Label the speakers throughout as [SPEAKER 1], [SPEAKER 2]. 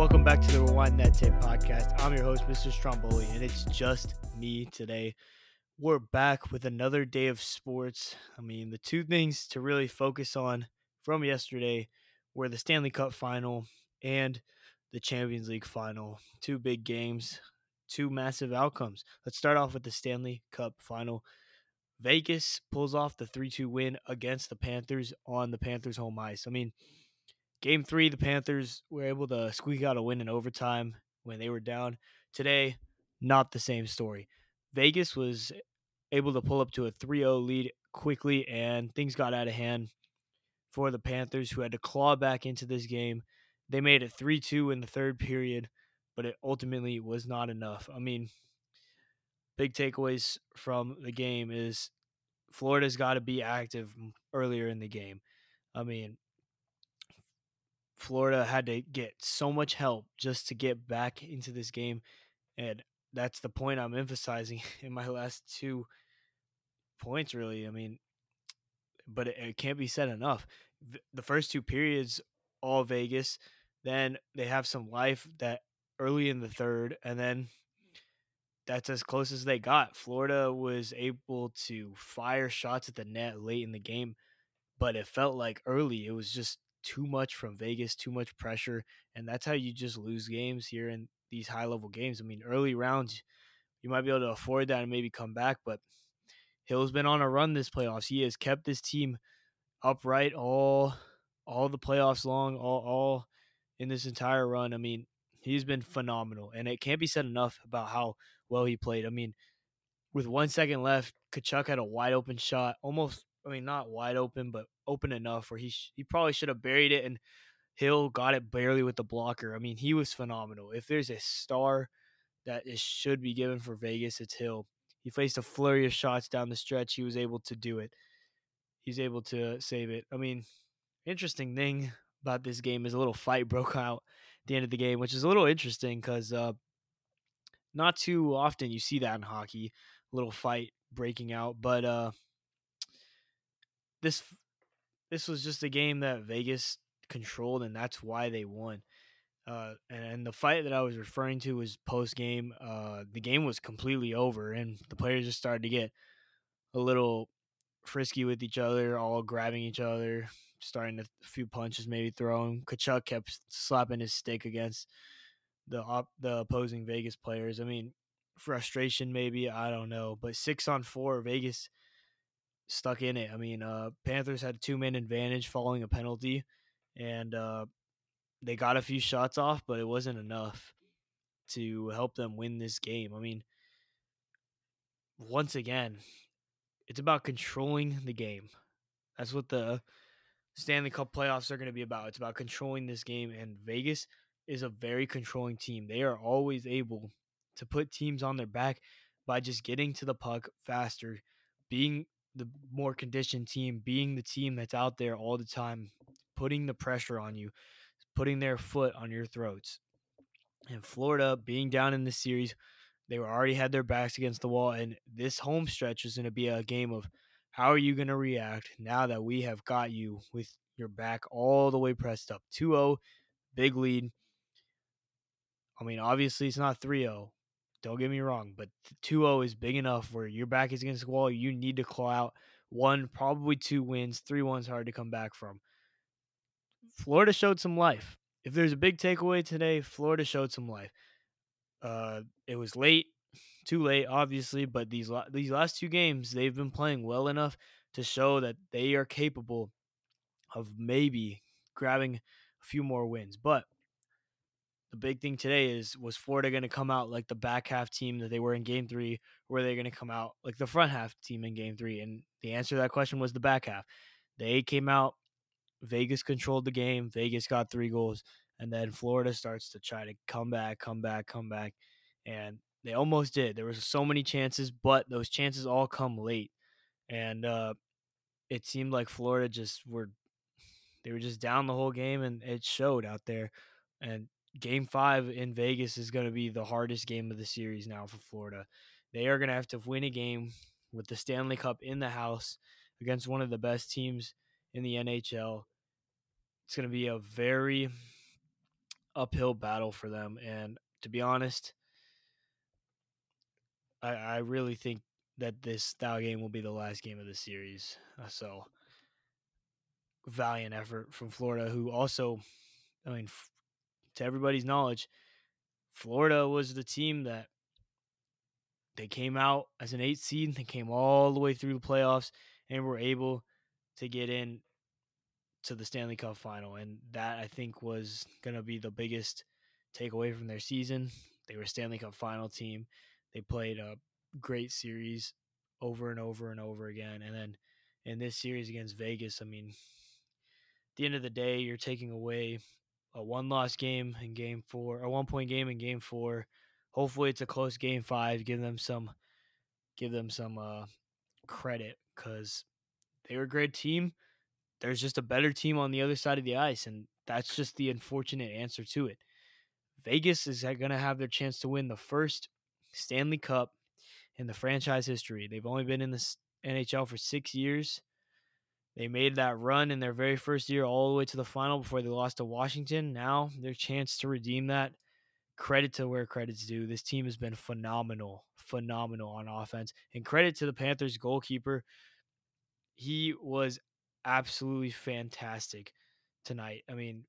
[SPEAKER 1] Welcome back to the Rewind That Tape podcast. I'm your host, Mr. Stromboli, and it's just me today. We're back with another day of sports. The two things to really focus on from yesterday were the Stanley Cup final and the Champions League final. Two big games, two massive outcomes. Let's start off with the Stanley Cup final. Vegas pulls off the 3-2 win against the Panthers on the Panthers' home ice. Game 3, the Panthers were able to squeak out a win in overtime when they were down. Today, not the same story. Vegas was able to pull up to a 3-0 lead quickly, and things got out of hand for the Panthers, who had to claw back into this game. They made it 3-2 in the third period, but it ultimately was not enough. Big takeaways from the game is Florida's got to be active earlier in the game. Florida had to get so much help just to get back into this game. And that's the point I'm emphasizing in my last 2 points, really. But it can't be said enough. The first 2 periods, all Vegas. Then they have some life that early in the third. And then that's as close as they got. Florida was able to fire shots at the net late in the game, but it felt like early it was just too much from Vegas, too much pressure, and that's how you just lose games here in these high-level games. Early rounds, you might be able to afford that and maybe come back, but Hill's been on a run this playoffs. He has kept this team upright all the playoffs long, all in this entire run. He's been phenomenal, and it can't be said enough about how well he played. With 1 second left, Kachuk had a wide open shot, almost. Not wide open, but open enough where he probably should have buried it, and Hill got it barely with the blocker. He was phenomenal. If there's a star that should be given for Vegas, it's Hill. He faced a flurry of shots down the stretch. He was able to do it. He's able to save it. Interesting thing about this game is a little fight broke out at the end of the game, which is a little interesting because not too often you see that in hockey, a little fight breaking out. But this was just a game that Vegas controlled, and that's why they won. And the fight that I was referring to was post game. The game was completely over, and the players just started to get a little frisky with each other, all grabbing each other, starting a few punches, maybe throwing. Kachuk kept slapping his stick against the opposing Vegas players. Frustration maybe, I don't know, but 6-on-4, Vegas stuck in it. Panthers had a 2-man advantage following a penalty, and they got a few shots off, but it wasn't enough to help them win this game. Once again, it's about controlling the game. That's what the Stanley Cup playoffs are going to be about. It's about controlling this game, and Vegas is a very controlling team. They are always able to put teams on their back by just getting to the puck faster, being the more conditioned team, being the team that's out there all the time, putting the pressure on you, putting their foot on your throats. And Florida being down in this series, they were already had their backs against the wall, and this home stretch is going to be a game of how are you going to react now that we have got you with your back all the way pressed up. 2-0, big lead. Obviously it's not 3-0. Don't get me wrong, but 2-0 is big enough where your back is against the wall. You need to claw out 1, probably 2 wins. 3-1's hard to come back from. Florida showed some life. If there's a big takeaway today, Florida showed some life. It was late, too late, obviously, but these last 2 games, they've been playing well enough to show that they are capable of maybe grabbing a few more wins. But the big thing today was Florida going to come out like the back half team that they were in Game 3, or were they going to come out like the front half team in Game 3? And the answer to that question was the back half. They came out, Vegas controlled the game, Vegas got 3 goals, and then Florida starts to try to come back, and they almost did. There was so many chances, but those chances all come late, and it seemed like Florida they were just down the whole game, and it showed out there. And Game 5 in Vegas is going to be the hardest game of the series now for Florida. They are going to have to win a game with the Stanley Cup in the house against one of the best teams in the NHL. It's going to be a very uphill battle for them. And to be honest, I really think that that game will be the last game of the series. So valiant effort from Florida, who also, I mean, to everybody's knowledge, Florida was the team that they came out as an 8 seed. They came all the way through the playoffs and were able to get in to the Stanley Cup final. And that, I think, was going to be the biggest takeaway from their season. They were a Stanley Cup final team. They played a great series over and over and over again. And then in this series against Vegas, I mean, at the end of the day, you're taking away a one-loss game in game four, a 1 point game in game four. Hopefully it's a close game five. Give them some credit, because they were a great team. There's just a better team on the other side of the ice, and that's just the unfortunate answer to it. Vegas is going to have their chance to win the first Stanley Cup in the franchise history. They've only been in the NHL for 6 years. They made that run in their very first year all the way to the final before they lost to Washington. Now, their chance to redeem that. Credit to where credit's due. This team has been phenomenal on offense. And credit to the Panthers goalkeeper. He was absolutely fantastic tonight. I mean,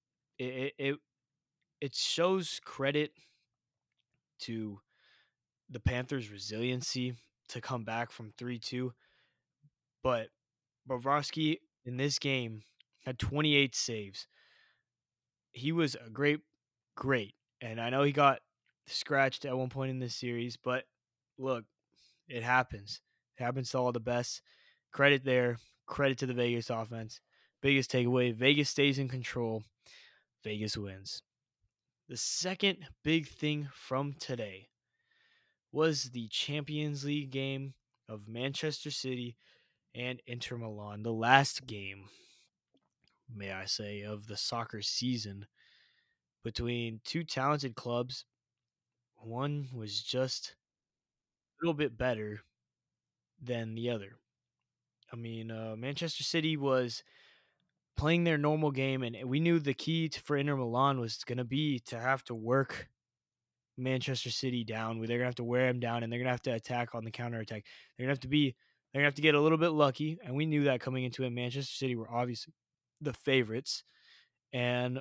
[SPEAKER 1] it shows credit to the Panthers' resiliency to come back from 3-2. But Bobrovsky in this game had 28 saves. He was a great. And I know he got scratched at one point in this series, but look, it happens. It happens to all the best. Credit there. Credit to the Vegas offense. Biggest takeaway, Vegas stays in control. Vegas wins. The second big thing from today was the Champions League game of Manchester City and Inter Milan. The last game, may I say, of the soccer season between two talented clubs. One was just a little bit better than the other. I mean, Manchester City was playing their normal game, and we knew the key for Inter Milan was going to be to have to work Manchester City down. They're going to have to wear them down, and they're going to have to attack on the counter attack. They're going to have to get a little bit lucky, and we knew that coming into it. Manchester City were obviously the favorites, and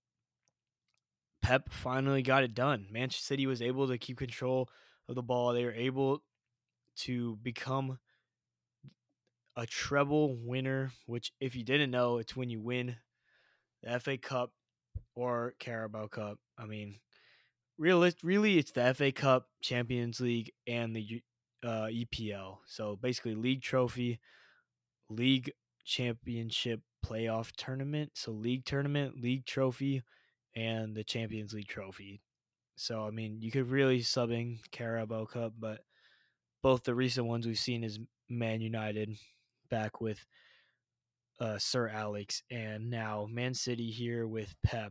[SPEAKER 1] Pep finally got it done. Manchester City was able to keep control of the ball. They were able to become a treble winner, which, if you didn't know, it's when you win the FA Cup or Carabao Cup. I mean, really, it's the FA Cup, Champions League, and the EPL. So basically, league trophy, league championship playoff tournament. So league tournament, league trophy, and the Champions League trophy. So I mean, you could really sub in Carabao Cup, but both the recent ones we've seen is Man United back with Sir Alex, and now Man City here with Pep.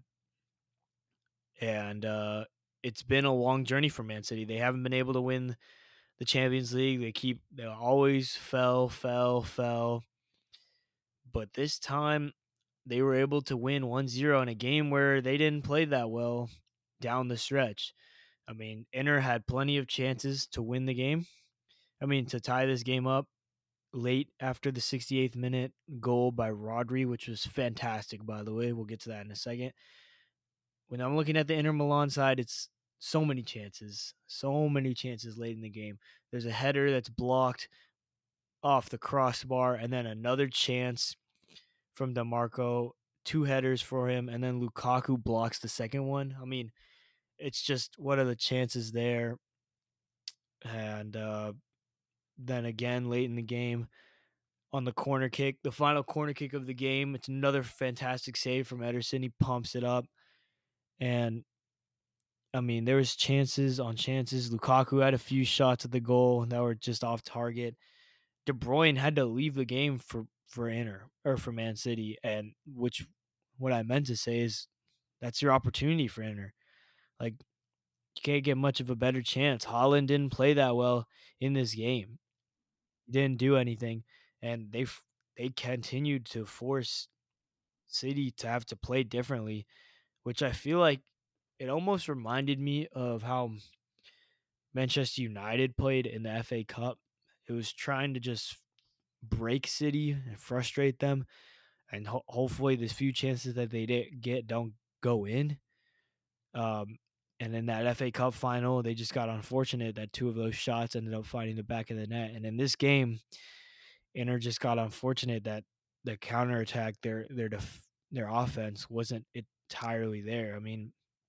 [SPEAKER 1] And it's been a long journey for Man City. They haven't been able to win the Champions League. They always fell. But this time they were able to win 1-0 in a game where they didn't play that well down the stretch. I mean, Inter had plenty of chances to win the game. I mean, to tie this game up late after the 68th minute goal by Rodri, which was fantastic, by the way. We'll get to that in a second. When I'm looking at the Inter Milan side, it's so many chances late in the game. There's a header that's blocked off the crossbar, and then another chance from DeMarco, two headers for him, and then Lukaku blocks the second one. I mean, it's just, what are the chances there? And then again, late in the game, on the corner kick, the final corner kick of the game, it's another fantastic save from Ederson. He pumps it up, and I mean, there was chances on chances. Lukaku had a few shots at the goal that were just off target. De Bruyne had to leave the game for Inter, or for Man City, and which, what I meant to say is, that's your opportunity for Inter. Like, you can't get much of a better chance. Haaland didn't play that well in this game. He didn't do anything, and they continued to force City to have to play differently, which I feel like it almost reminded me of how Manchester United played in the FA Cup. It was trying to just break City and frustrate them, and hopefully, the few chances that they did get don't go in. Um, and in that FA Cup final, they just got unfortunate that two of those shots ended up finding the back of the net. And in this game, Inter just got unfortunate that the counterattack, their offense wasn't entirely there. I mean,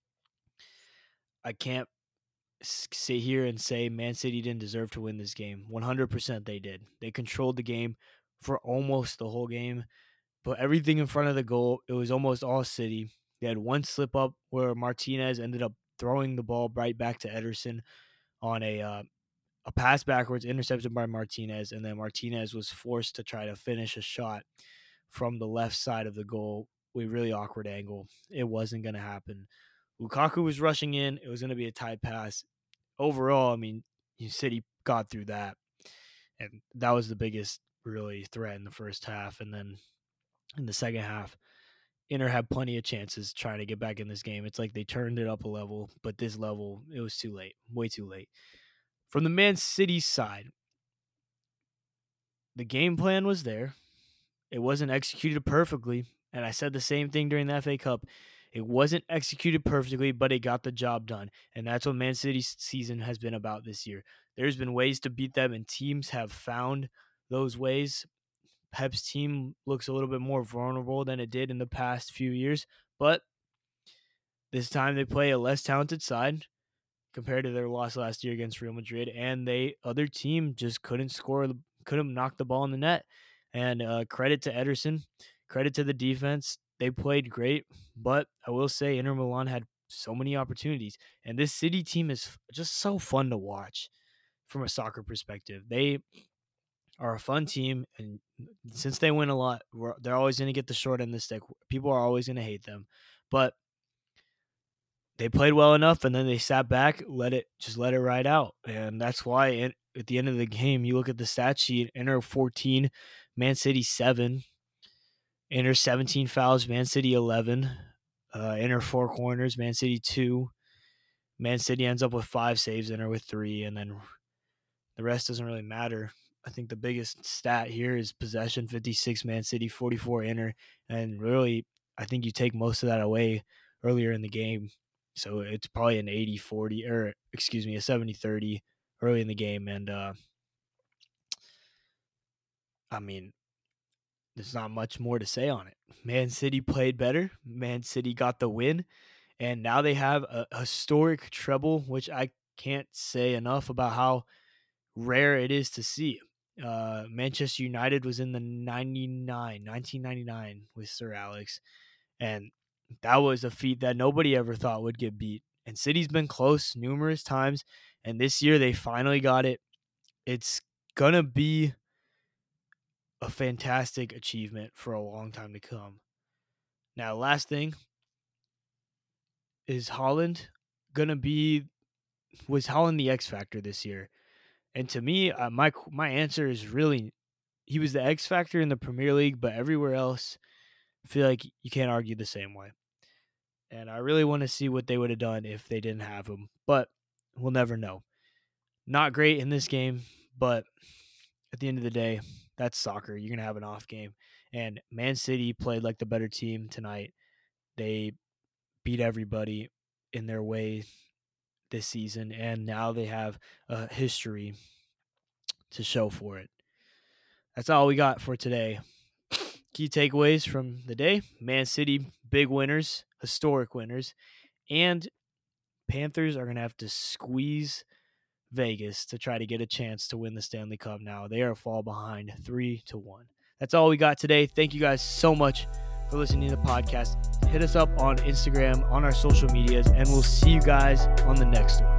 [SPEAKER 1] I can't sit here and say Man City didn't deserve to win this game. 100% they did. They controlled the game for almost the whole game, but everything in front of the goal, it was almost all City. They had one slip up where Martinez ended up throwing the ball right back to Ederson on a pass backwards, intercepted by Martinez, and then Martinez was forced to try to finish a shot from the left side of the goal with a really awkward angle. It wasn't going to happen. Lukaku was rushing in. It was going to be a tight pass. Overall, I mean, City got through that, and that was the biggest really threat in the first half. And then in the second half, Inter had plenty of chances trying to get back in this game. It's like they turned it up a level, but this level, it was too late, way too late. From the Man City side, the game plan was there. It wasn't executed perfectly, and I said the same thing during the FA Cup. It wasn't executed perfectly, but it got the job done, and that's what Man City's season has been about this year. There's been ways to beat them, and teams have found those ways. Pep's team looks a little bit more vulnerable than it did in the past few years, but this time they play a less talented side compared to their loss last year against Real Madrid, and other team just couldn't score, couldn't knock the ball in the net. And credit to Ederson, credit to the defense. They played great, but I will say Inter Milan had so many opportunities, and this City team is just so fun to watch from a soccer perspective. They are a fun team, and since they win a lot, they're always going to get the short end of the stick. People are always going to hate them, but they played well enough, and then they sat back, let it ride out, and that's why at the end of the game, you look at the stat sheet: Inter 14, Man City 7, Inter 17 fouls, Man City 11, Inter 4 corners, Man City 2. Man City ends up with 5 saves, Inter with 3, and then the rest doesn't really matter. I think the biggest stat here is possession: 56 Man City, 44 Inter, and really, I think you take most of that away earlier in the game. So it's probably an 80-40, or excuse me, a 70-30 early in the game. And, I mean, there's not much more to say on it. Man City played better. Man City got the win. And now they have a historic treble, which I can't say enough about how rare it is to see. Manchester United was in the 1999 with Sir Alex. And that was a feat that nobody ever thought would get beat. And City's been close numerous times, and this year they finally got it. It's going to be a fantastic achievement for a long time to come. Now, last thing, is Haaland was Haaland the X factor this year? And to me, my answer is really, he was the X factor in the Premier League, but everywhere else, I feel like you can't argue the same way. And I really want to see what they would have done if they didn't have him, but we'll never know. Not great in this game, but at the end of the day, that's soccer. You're going to have an off game. And Man City played like the better team tonight. They beat everybody in their way this season, and now they have a history to show for it. That's all we got for today. Key takeaways from the day: Man City, big winners, historic winners, and Panthers are going to have to squeeze Vegas to try to get a chance to win the Stanley Cup now. They are fall behind 3-1. That's all we got today. Thank you guys so much for listening to the podcast. Hit us up on Instagram, on our social medias, and we'll see you guys on the next one.